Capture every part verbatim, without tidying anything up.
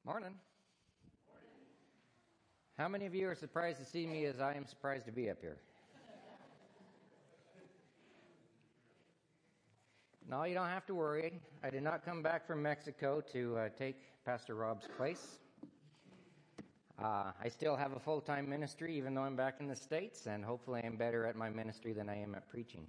Morning. How many of you are surprised to see me as I am surprised to be up here? No, you don't have to worry. I did not come back from Mexico to uh, take Pastor Rob's place. Uh, I still have a full-time ministry, even though I'm back in the States, and hopefully I'm better at my ministry than I am at preaching.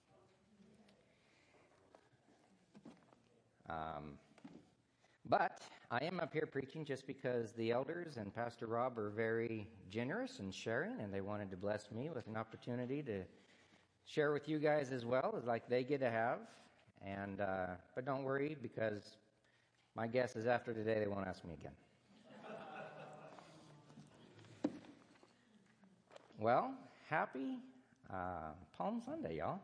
Um, but I am up here preaching just because the elders and Pastor Rob are very generous and sharing, and they wanted to bless me with an opportunity to share with you guys as well, like they get to have. And uh, but don't worry, because my guess is after today they won't ask me again. Well, happy uh, Palm Sunday, y'all.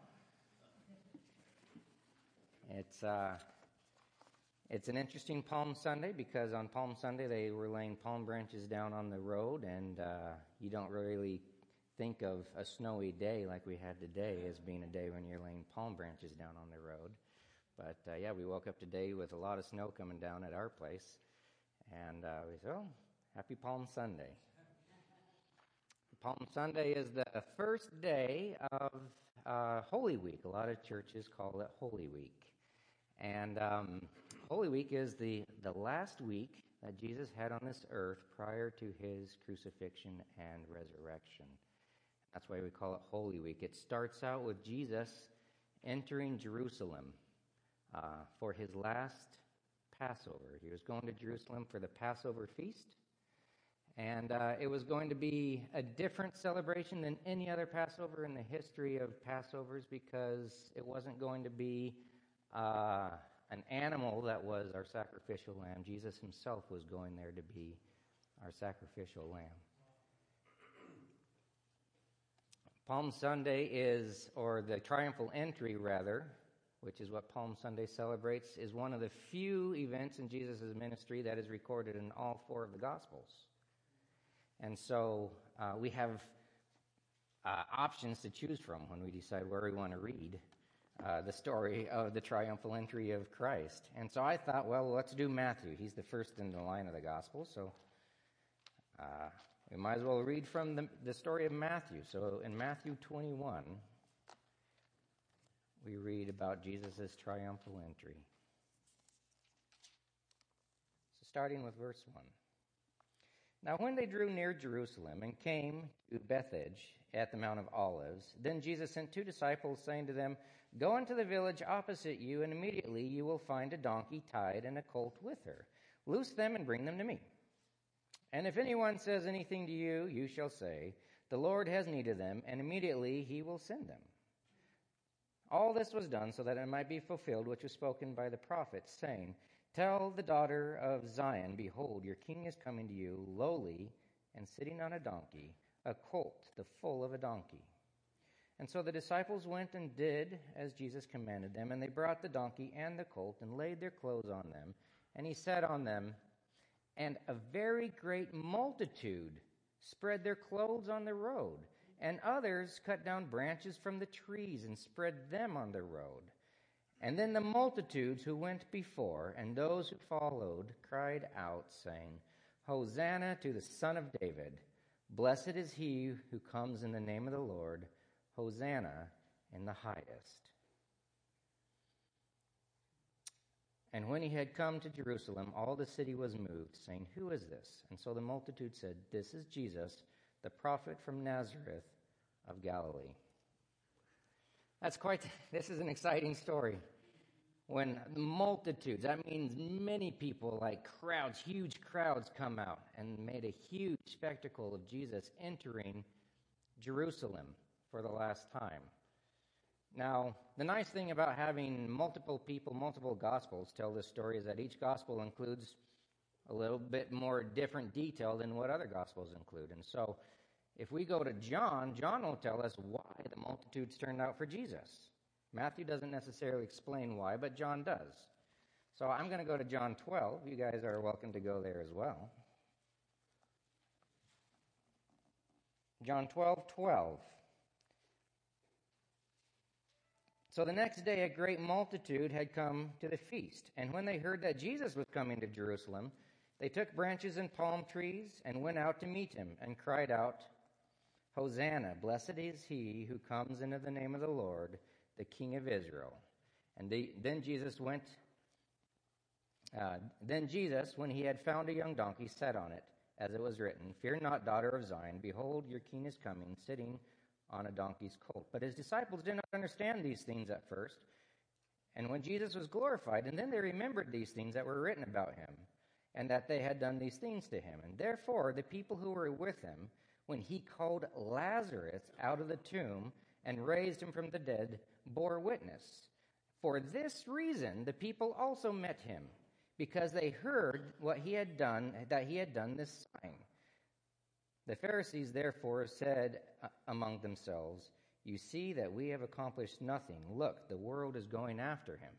It's uh, it's an interesting Palm Sunday because on Palm Sunday they were laying palm branches down on the road, and uh, you don't really think of a snowy day like we had today as being a day when you're laying palm branches down on the road. But uh, yeah, we woke up today with a lot of snow coming down at our place, and uh, we said, "Oh, happy Palm Sunday." Palm Sunday is the first day of uh, Holy Week. A lot of churches call it Holy Week. And um, Holy Week is the, the last week that Jesus had on this earth prior to his crucifixion and resurrection. That's why we call it Holy Week. It starts out with Jesus entering Jerusalem uh, for his last Passover. He was going to Jerusalem for the Passover feast. And uh, it was going to be a different celebration than any other Passover in the history of Passovers because it wasn't going to be uh, an animal that was our sacrificial lamb. Jesus himself was going there to be our sacrificial lamb. Palm Sunday is, or the triumphal entry rather, which is what Palm Sunday celebrates, is one of the few events in Jesus' ministry that is recorded in all four of the Gospels. And so uh, we have uh, options to choose from when we decide where we want to read uh, the story of the triumphal entry of Christ. And so I thought, well, let's do Matthew. He's the first in the line of the Gospel, so uh, we might as well read from the, the story of Matthew. So in Matthew twenty-one, we read about Jesus' triumphal entry. So starting with verse one. Now when they drew near Jerusalem and came to Bethphage at the Mount of Olives, then Jesus sent two disciples, saying to them, "Go into the village opposite you, and immediately you will find a donkey tied and a colt with her. Loose them and bring them to me. And if anyone says anything to you, you shall say, 'The Lord has need of them,' and immediately he will send them." All this was done so that it might be fulfilled which was spoken by the prophet, saying, "Tell the daughter of Zion, behold, your king is coming to you, lowly and sitting on a donkey, a colt, the foal of a donkey." And so the disciples went and did as Jesus commanded them, and they brought the donkey and the colt and laid their clothes on them, and he sat on them. And a very great multitude spread their clothes on the road, and others cut down branches from the trees and spread them on the road. And then the multitudes who went before and those who followed cried out, saying, "Hosanna to the Son of David. Blessed is he who comes in the name of the Lord. Hosanna in the highest." And when he had come to Jerusalem, all the city was moved, saying, "Who is this?" And so the multitude said, "This is Jesus, the prophet from Nazareth of Galilee." That's quite, this is an exciting story. When multitudes, that means many people, like crowds, huge crowds come out and made a huge spectacle of Jesus entering Jerusalem for the last time. Now, the nice thing about having multiple people, multiple gospels tell this story is that each gospel includes a little bit more different detail than what other gospels include. And so if we go to John, John will tell us why the multitudes turned out for Jesus. Matthew doesn't necessarily explain why, but John does. So I'm going to go to John twelve. You guys are welcome to go there as well. John twelve twelve. So the next day a great multitude had come to the feast, and when they heard that Jesus was coming to Jerusalem, They took branches and palm trees and went out to meet him and cried out, Hosanna, blessed is he who comes into the name of the Lord, the King of Israel. And they, then Jesus went, uh, then Jesus, when he had found a young donkey, sat on it, as it was written, Fear not, daughter of Zion, behold, your king is coming, sitting on a donkey's colt. But his disciples did not understand these things at first. And when Jesus was glorified, and then they remembered these things that were written about him, and that they had done these things to him. And therefore the people who were with him, when he called Lazarus out of the tomb and raised him from the dead, bore witness. For this reason the people also met him, because they heard what he had done, that he had done this sign. The Pharisees therefore said among themselves, You see that we have accomplished nothing. Look, the world is going after him.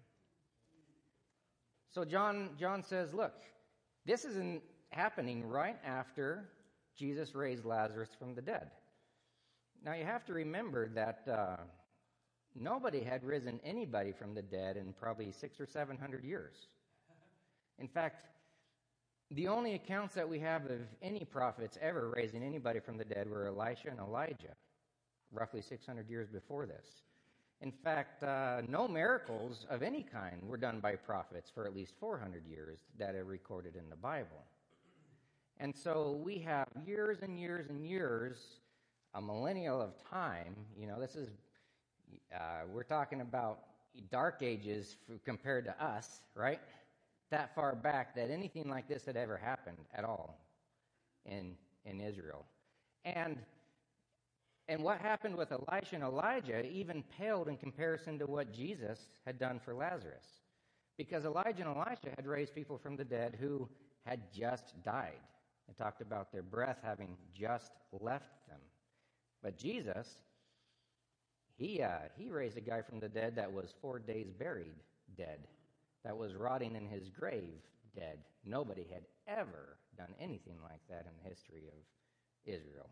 So John, John says, look, this isn't happening right after Jesus raised Lazarus from the dead. Now you have to remember that uh, nobody had risen anybody from the dead in probably six or seven hundred years. In fact, the only accounts that we have of any prophets ever raising anybody from the dead were Elisha and Elijah, roughly six hundred years before this. In fact, uh, no miracles of any kind were done by prophets for at least four hundred years that are recorded in the Bible. And so we have years and years and years, a millennial of time. You know, this is, uh, we're talking about dark ages for, compared to us, right? That far back that anything like this had ever happened at all in in Israel. And And what happened with Elisha and Elijah even paled in comparison to what Jesus had done for Lazarus. Because Elijah and Elisha had raised people from the dead who had just died. It talked about their breath having just left them. But Jesus, he, uh, he raised a guy from the dead that was four days buried dead, that was rotting in his grave dead. Nobody had ever done anything like that in the history of Israel.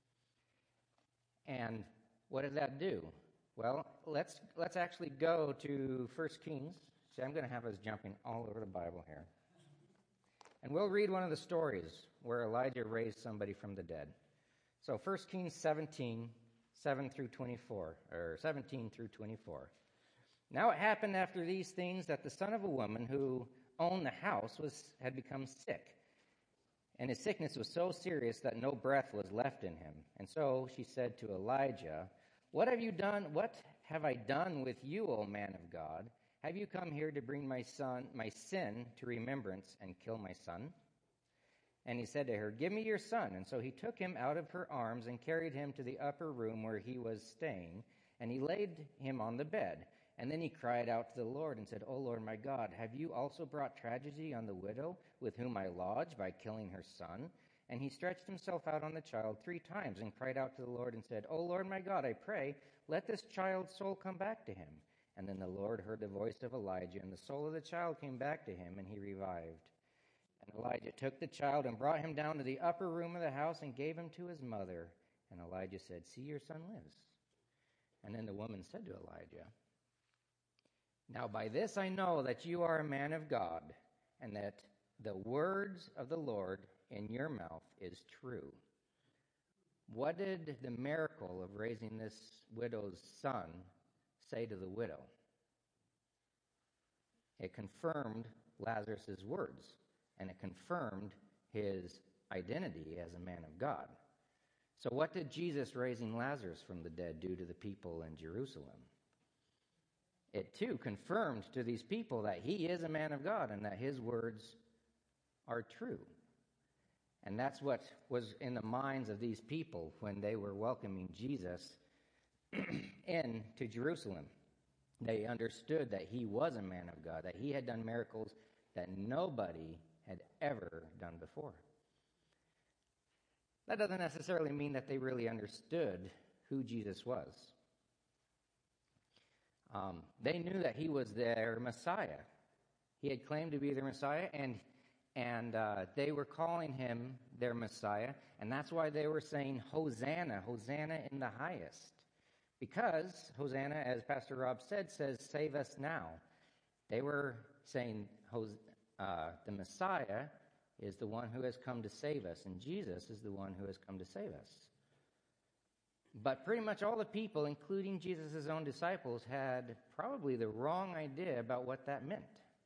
And what does that do? Well, let's let's actually go to First Kings. See, I'm going to have us jumping all over the Bible here. And we'll read one of the stories where Elijah raised somebody from the dead. So First Kings seventeen, seven through twenty-four, or seventeen through twenty-four. Now it happened after these things that the son of a woman who owned the house was had become sick. And his sickness was so serious that no breath was left in him. And so she said to Elijah, What have you done? What have I done with you, O man of God? Have you come here to bring my son, my sin to remembrance and kill my son? And he said to her, Give me your son. And so he took him out of her arms and carried him to the upper room where he was staying. And he laid him on the bed. And then he cried out to the Lord and said, O Lord my God, have you also brought tragedy on the widow with whom I lodge by killing her son? And he stretched himself out on the child three times and cried out to the Lord and said, O Lord my God, I pray, let this child's soul come back to him. And then the Lord heard the voice of Elijah, and the soul of the child came back to him, and he revived. And Elijah took the child and brought him down to the upper room of the house and gave him to his mother. And Elijah said, See, your son lives. And then the woman said to Elijah, Now by this I know that you are a man of God, and that the words of the Lord in your mouth is true. What did the miracle of raising this widow's son say to the widow? It confirmed Lazarus' words, and it confirmed his identity as a man of God. So what did Jesus raising Lazarus from the dead do to the people in Jerusalem? It too confirmed to these people that he is a man of God and that his words are true. And that's what was in the minds of these people when they were welcoming Jesus into Jerusalem. They understood that he was a man of God, that he had done miracles that nobody had ever done before. That doesn't necessarily mean that they really understood who Jesus was. Um, they knew that he was their Messiah. He had claimed to be their Messiah, and and uh, they were calling him their Messiah, and that's why they were saying, Hosanna, Hosanna in the highest. Because Hosanna, as Pastor Rob said, says, save us now. They were saying uh, the Messiah is the one who has come to save us, and Jesus is the one who has come to save us. But pretty much all the people, including Jesus' own disciples, had probably the wrong idea about what that meant.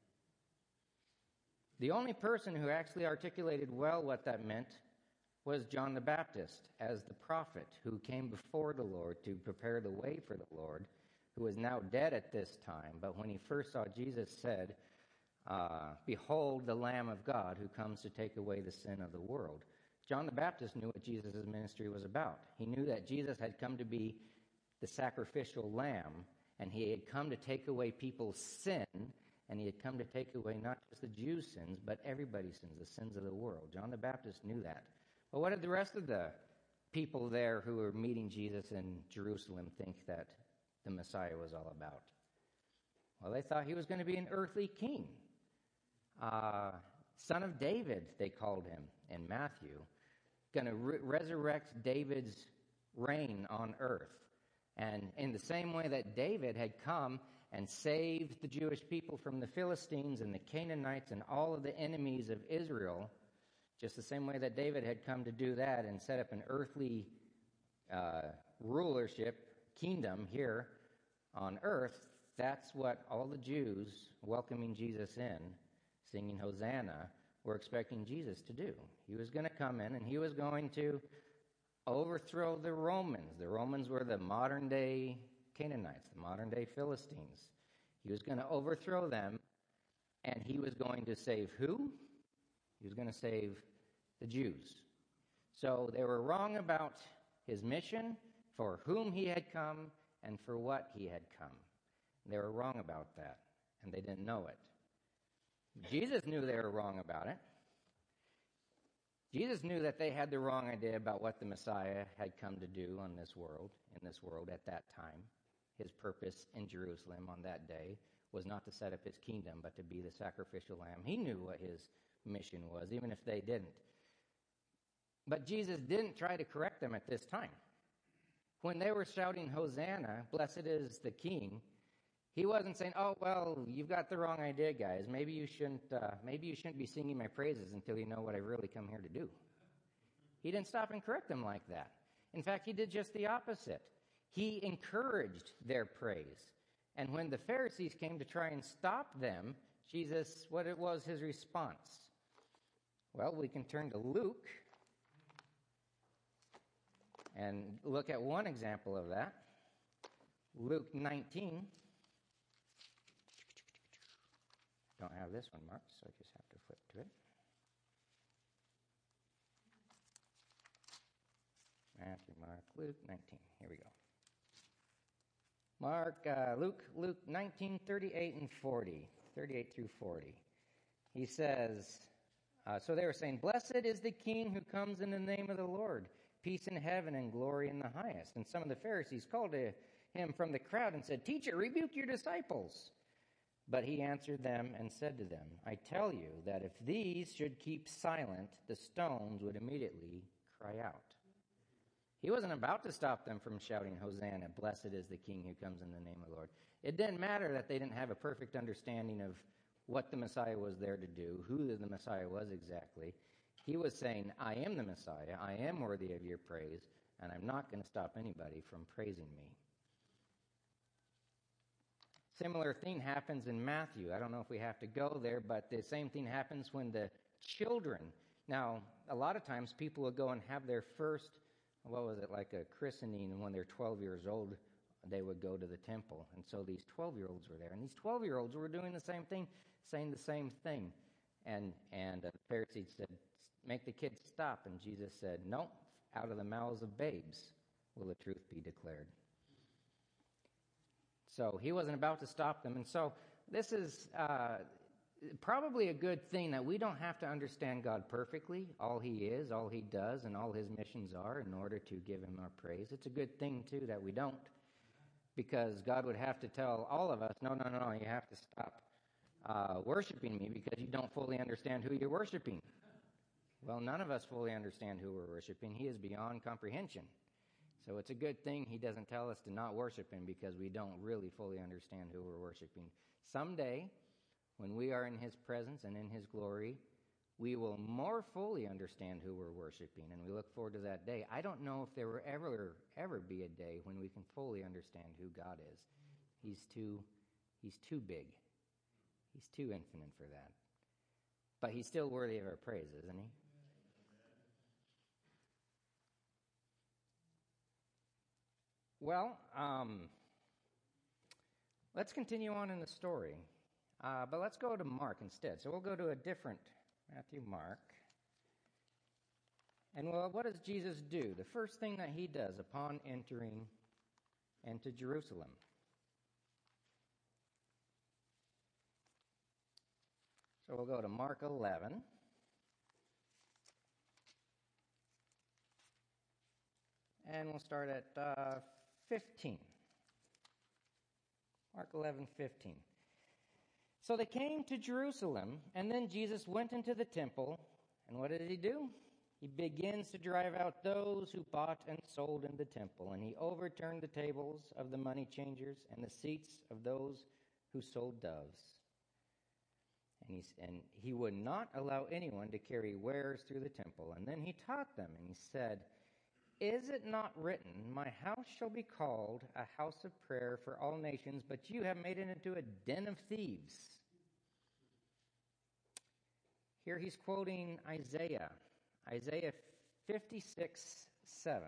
The only person who actually articulated well what that meant was John the Baptist, as the prophet who came before the Lord to prepare the way for the Lord, who is now dead at this time. But when he first saw Jesus, said, uh, "Behold the Lamb of God who comes to take away the sin of the world." John the Baptist knew what Jesus' ministry was about. He knew that Jesus had come to be the sacrificial lamb, and he had come to take away people's sin, and he had come to take away not just the Jews' sins, but everybody's sins, the sins of the world. John the Baptist knew that. But what did the rest of the people there who were meeting Jesus in Jerusalem think that the Messiah was all about? Well, they thought he was going to be an earthly king. Uh, son of David, they called him in Matthew, going to re- resurrect David's reign on earth. And in the same way that David had come and saved the Jewish people from the Philistines and the Canaanites and all of the enemies of Israel, just the same way that David had come to do that and set up an earthly uh, rulership, kingdom here on earth, that's what all the Jews welcoming Jesus in, singing Hosanna, were expecting Jesus to do. He was going to come in and he was going to overthrow the Romans. The Romans were the modern-day Canaanites, the modern-day Philistines. He was going to overthrow them, and he was going to save who? He was going to save the Jews. So they were wrong about his mission, for whom he had come, and for what he had come. They were wrong about that, and they didn't know it. Jesus knew they were wrong about it. Jesus knew that they had the wrong idea about what the Messiah had come to do on this world, in this world at that time. His purpose in Jerusalem on that day was not to set up his kingdom, but to be the sacrificial lamb. He knew what his mission was, even if they didn't. But Jesus didn't try to correct them at this time. When they were shouting, "Hosanna, blessed is the King," he wasn't saying, "Oh, well, you've got the wrong idea, guys. Maybe you shouldn't uh, maybe you shouldn't be singing my praises until you know what I really come here to do." He didn't stop and correct them like that. In fact, he did just the opposite. He encouraged their praise. And when the Pharisees came to try and stop them, Jesus, what it was his response? Well, we can turn to Luke and look at one example of that. Luke nineteen. Don't have this one marked, so I just have to flip to it. Matthew, Mark, Luke nineteen. Here we go. Mark, uh, Luke, Luke nineteen, thirty-eight and forty. thirty-eight through forty. He says, uh, so they were saying, "Blessed is the King who comes in the name of the Lord. Peace in heaven and glory in the highest." And some of the Pharisees called to him from the crowd and said, "Teacher, rebuke your disciples." But he answered them and said to them, "I tell you that if these should keep silent, the stones would immediately cry out." He wasn't about to stop them from shouting, "Hosanna, blessed is the King who comes in the name of the Lord." It didn't matter that they didn't have a perfect understanding of what the Messiah was there to do, who the Messiah was exactly. He was saying, "I am the Messiah, I am worthy of your praise, and I'm not going to stop anybody from praising me." Similar thing happens in Matthew. I don't know if we have to go there, but the same thing happens when the children. Now, a lot of times people will go and have their first, what was it, like a christening, and when they're twelve years old, they would go to the temple. And so these twelve-year-olds were there. And these twelve-year-olds were doing the same thing, saying the same thing. And, and uh, the Pharisees said, "Make the kids stop." And Jesus said, "No, out of the mouths of babes will the truth be declared." So he wasn't about to stop them. And so this is uh, probably a good thing that we don't have to understand God perfectly, all he is, all he does, and all his missions are in order to give him our praise. It's a good thing, too, that we don't, because God would have to tell all of us, no, no, no, no, you have to stop uh, worshiping me because you don't fully understand who you're worshiping. Well, none of us fully understand who we're worshiping. He is beyond comprehension. So it's a good thing he doesn't tell us to not worship him because we don't really fully understand who we're worshiping. Someday, when we are in his presence and in his glory, we will more fully understand who we're worshiping, and we look forward to that day. I don't know if there will ever, ever be a day when we can fully understand who God is. He's too, he's too big. He's too infinite for that. But he's still worthy of our praise, isn't he? Well, um, let's continue on in the story. Uh, but let's go to Mark instead. So we'll go to a different Matthew, Mark. And well, what does Jesus do? The first thing that he does upon entering into Jerusalem. So we'll go to Mark eleven. And we'll start at uh, fifteen. Mark eleven, fifteen. So they came to Jerusalem, and then Jesus went into the temple, and what did he do? He begins to drive out those who bought and sold in the temple, and he overturned the tables of the money changers and the seats of those who sold doves. And he, and he would not allow anyone to carry wares through the temple. And then he taught them, and he said, "Is it not written, my house shall be called a house of prayer for all nations, but you have made it into a den of thieves?" Here he's quoting Isaiah, Isaiah fifty-six, seven,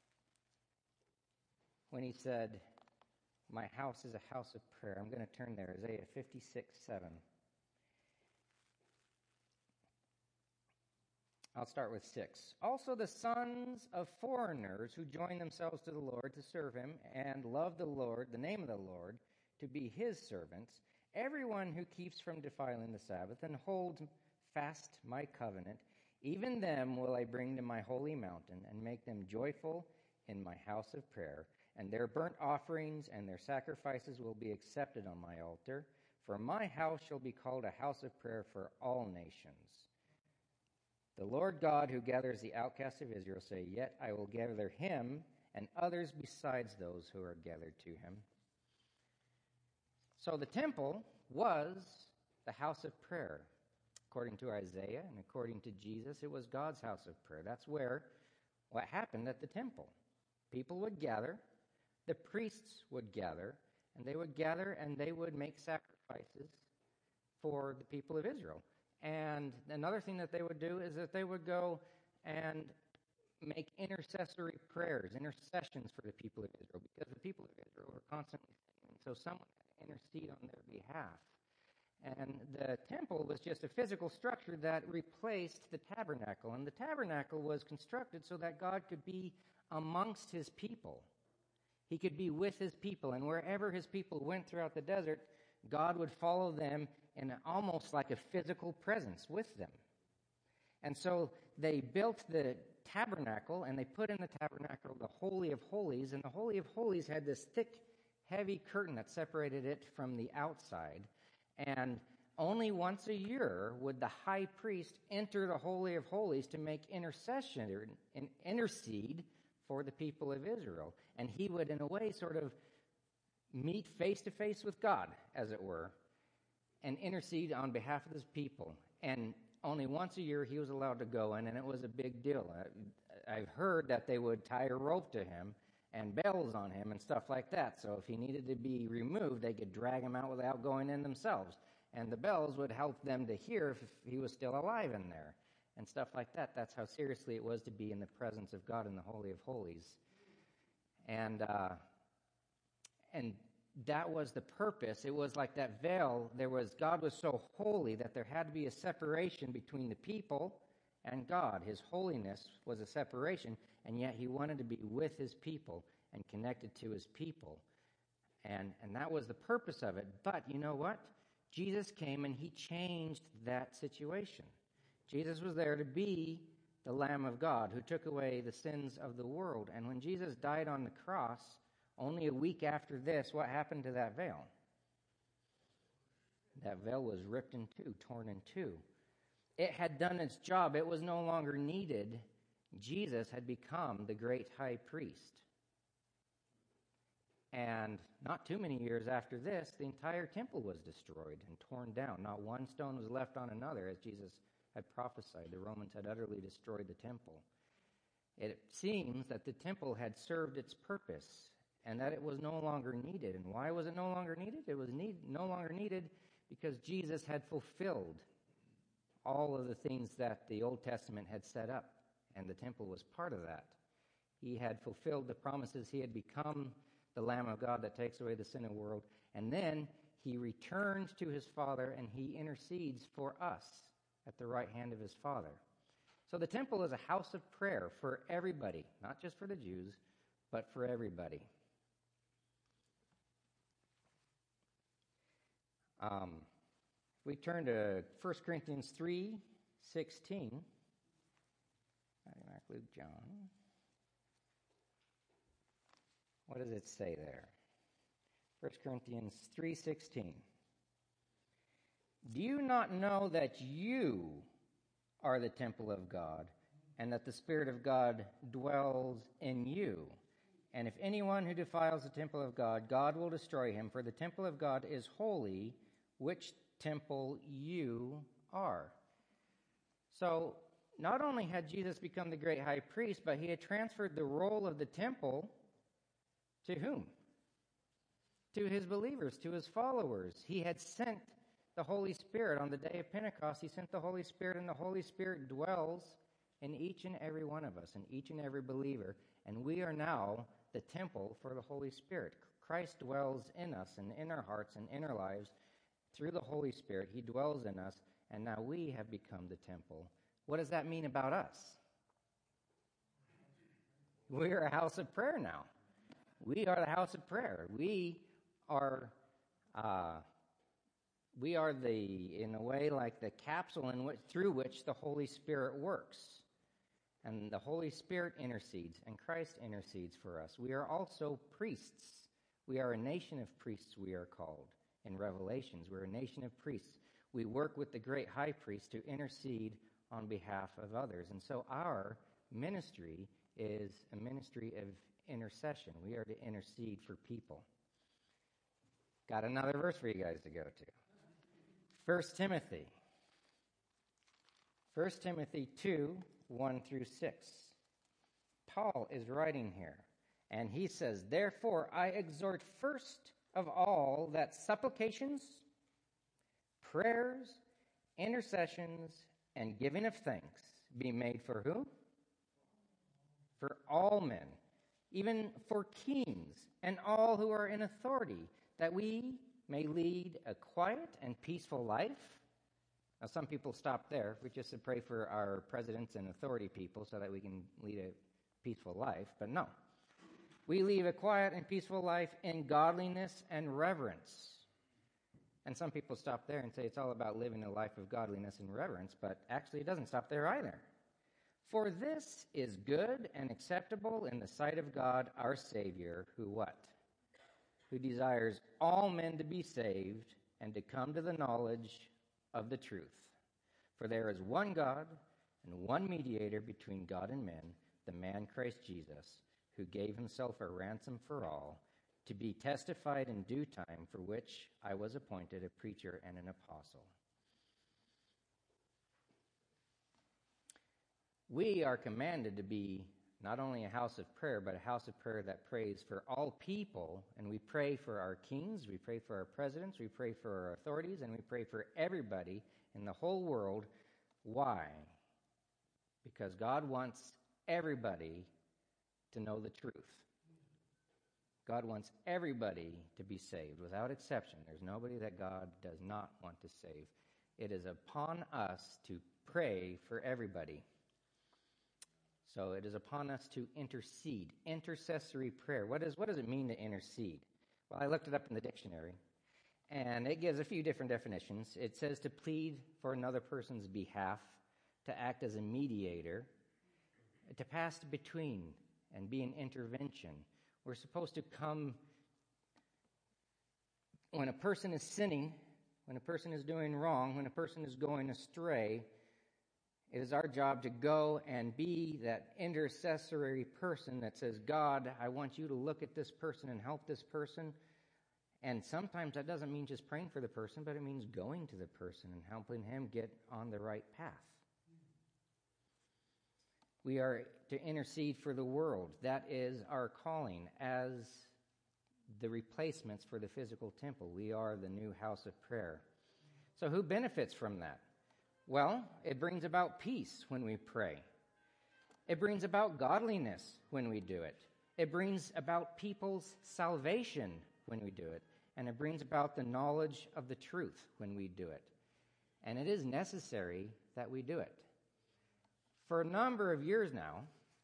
when he said, "My house is a house of prayer." I'm going to turn there, Isaiah fifty-six, seven. I'll start with six. "Also the sons of foreigners who join themselves to the Lord to serve him and love the Lord, the name of the Lord, to be his servants, everyone who keeps from defiling the Sabbath and holds fast my covenant, even them will I bring to my holy mountain and make them joyful in my house of prayer. And their burnt offerings and their sacrifices will be accepted on my altar. For my house shall be called a house of prayer for all nations. The Lord God who gathers the outcasts of Israel say, yet I will gather him and others besides those who are gathered to him." So the temple was the house of prayer. According to Isaiah and according to Jesus, it was God's house of prayer. That's where what happened at the temple. People would gather, the priests would gather, and they would gather and they would make sacrifices for the people of Israel. And another thing that they would do is that they would go and make intercessory prayers, intercessions for the people of Israel, because the people of Israel were constantly sinning. So someone had to intercede on their behalf. And the temple was just a physical structure that replaced the tabernacle. And the tabernacle was constructed so that God could be amongst his people. He could be with his people. And wherever his people went throughout the desert, God would follow them in almost like a physical presence with them. And so they built the tabernacle, and they put in the tabernacle the Holy of Holies. And the Holy of Holies had this thick, heavy curtain that separated it from the outside. And only once a year would the high priest enter the Holy of Holies to make intercession and intercede for the people of Israel. And he would, in a way, sort of meet face to face with God, as it were, and intercede on behalf of his people. And only once a year he was allowed to go in, and it was a big deal. I've heard that they would tie a rope to him and bells on him and stuff like that. So if he needed to be removed, they could drag him out without going in themselves. And the bells would help them to hear if he was still alive in there and stuff like that. That's how seriously it was to be in the presence of God in the Holy of Holies. And uh, and that was the purpose. It was like that veil. There was God was so holy that there had to be a separation between the people and God. His holiness was a separation, and yet he wanted to be with his people and connected to his people. And, and that was the purpose of it. But you know what? Jesus came and he changed that situation. Jesus was there to be the Lamb of God who took away the sins of the world. And when Jesus died on the cross, only a week after this, what happened to that veil? That veil was ripped in two, torn in two. It had done its job. It was no longer needed. Jesus had become the great high priest. And not too many years after this, the entire temple was destroyed and torn down. Not one stone was left on another, as Jesus had prophesied. The Romans had utterly destroyed the temple. It seems that the temple had served its purpose and that it was no longer needed. And why was it no longer needed? It was need, no longer needed because Jesus had fulfilled all of the things that the Old Testament had set up, and the temple was part of that. He had fulfilled the promises. He had become the Lamb of God that takes away the sin of the world. And then he returns to his Father, and he intercedes for us at the right hand of his Father. So the temple is a house of prayer for everybody, not just for the Jews, but for everybody. Um, we turn to First Corinthians three sixteen. Mark, Luke, John. What does it say there? First Corinthians three sixteen. Do you not know that you are the temple of God, and that the Spirit of God dwells in you? And if anyone who defiles the temple of God, God will destroy him, for the temple of God is holy, which temple you are. So, not only had Jesus become the great high priest, but he had transferred the role of the temple to whom? To his believers, to his followers. He had sent the Holy Spirit on the day of Pentecost. He sent the Holy Spirit, and the Holy Spirit dwells in each and every one of us, in each and every believer. And we are now the temple for the Holy Spirit. Christ dwells in us and in our hearts and in our lives through the Holy Spirit. He dwells in us, and now we have become the temple. What does that mean about us? We are a house of prayer now. We are the house of prayer. We are, uh, we are the, in a way, like the capsule in which, through which the Holy Spirit works. And the Holy Spirit intercedes, and Christ intercedes for us. We are also priests. We are a nation of priests, we are called. In Revelations, we're a nation of priests. We work with the great high priest to intercede on behalf of others. And so our ministry is a ministry of intercession. We are to intercede for people. Got another verse for you guys to go to. First Timothy. First Timothy two, one through six. Paul is writing here, and he says, "Therefore I exhort first of all that supplications, prayers, intercessions, and giving of thanks be made for who? For all men, even for kings and all who are in authority, that we may lead a quiet and peaceful life." Now, some people stop there. We just said pray for our presidents and authority people so that we can lead a peaceful life. But no. We lead a quiet and peaceful life in godliness and reverence. And some people stop there and say it's all about living a life of godliness and reverence, but actually it doesn't stop there either. For this is good and acceptable in the sight of God our Savior, who what? Who desires all men to be saved and to come to the knowledge of the truth. For there is one God and one mediator between God and men, the man Christ Jesus, who gave himself a ransom for all, to be testified in due time, for which I was appointed a preacher and an apostle. We are commanded to be not only a house of prayer, but a house of prayer that prays for all people. And we pray for our kings, we pray for our presidents, we pray for our authorities, and we pray for everybody in the whole world. Why? Because God wants everybody to know the truth. God wants everybody to be saved without exception. There's nobody that God does not want to save. It is upon us to pray for everybody. So it is upon us to intercede. Intercessory prayer. What is what does it mean to intercede? Well, I looked it up in the dictionary, and it gives a few different definitions. It says to plead for another person's behalf, to act as a mediator, to pass between and be an intervention. We're supposed to come when a person is sinning, when a person is doing wrong, when a person is going astray. It is our job to go and be that intercessory person that says, God, I want you to look at this person and help this person. And sometimes that doesn't mean just praying for the person, but it means going to the person and helping him get on the right path. We are to intercede for the world. That is our calling as the replacements for the physical temple. We are the new house of prayer. So who benefits from that? Well, it brings about peace when we pray. It brings about godliness when we do it. It brings about people's salvation when we do it. And it brings about the knowledge of the truth when we do it. And it is necessary that we do it. For a number of years now,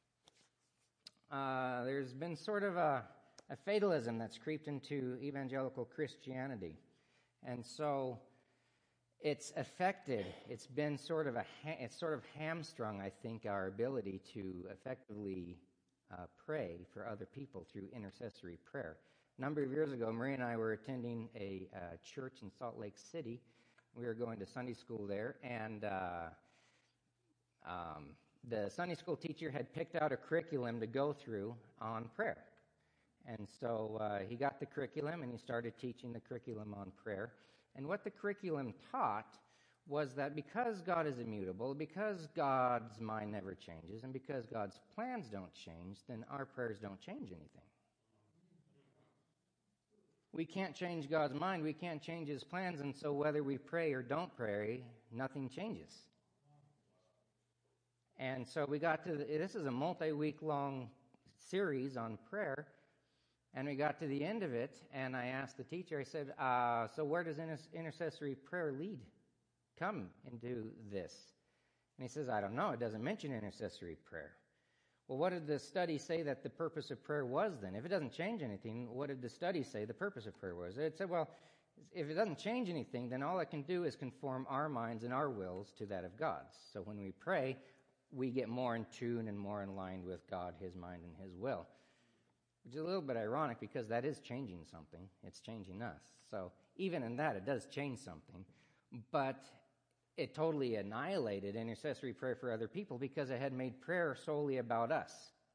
uh, there's been sort of a, a fatalism that's creeped into evangelical Christianity. And so it's affected, it's been sort of a, ha- it's sort of hamstrung, I think, our ability to effectively uh, pray for other people through intercessory prayer. A number of years ago, Marie and I were attending a uh, church in Salt Lake City. We were going to Sunday school there, and uh, um, the Sunday school teacher had picked out a curriculum to go through on prayer. And so uh, he got the curriculum, and he started teaching the curriculum on prayer. And what the curriculum taught was that because God is immutable, because God's mind never changes, and because God's plans don't change, then our prayers don't change anything. We can't change God's mind, we can't change His plans, and so whether we pray or don't pray, nothing changes. And so we got to, the, this is a multi-week long series on prayer, and we got to the end of it, and I asked the teacher, I said, uh, so where does inter- intercessory prayer lead, come into this? And he says, I don't know, it doesn't mention intercessory prayer. Well, what did the study say that the purpose of prayer was then? If it doesn't change anything, what did the study say the purpose of prayer was? It said, well, if it doesn't change anything, then all it can do is conform our minds and our wills to that of God's. So when we pray, we get more in tune and more in line with God, His mind, and His will. Which is a little bit ironic because that is changing something. It's changing us. So even in that, it does change something. But it totally annihilated intercessory prayer for other people because it had made prayer solely about us.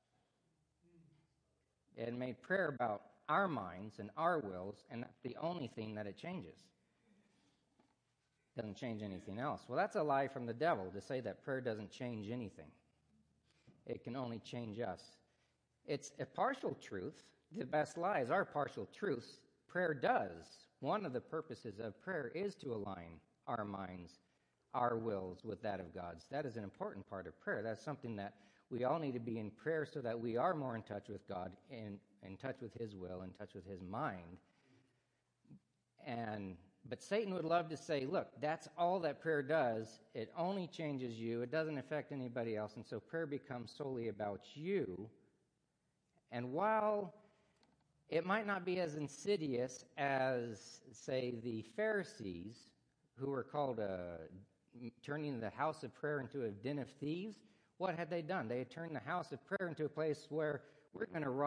It had made prayer about our minds and our wills, and that's the only thing that it changes. It doesn't change anything else. Well, that's a lie from the devil to say that prayer doesn't change anything. It can only change us. It's a partial truth. The best lies are partial truths. Prayer does. One of the purposes of prayer is to align our minds, our wills with that of God's. That is an important part of prayer. That's something that we all need to be in prayer so that we are more in touch with God, in, in touch with His will, in touch with His mind. And but Satan would love to say, look, that's all that prayer does. It only changes you. It doesn't affect anybody else. And so prayer becomes solely about you. And while it might not be as insidious as, say, the Pharisees, who were called uh, turning the house of prayer into a den of thieves, what had they done? They had turned the house of prayer into a place where we're going to rob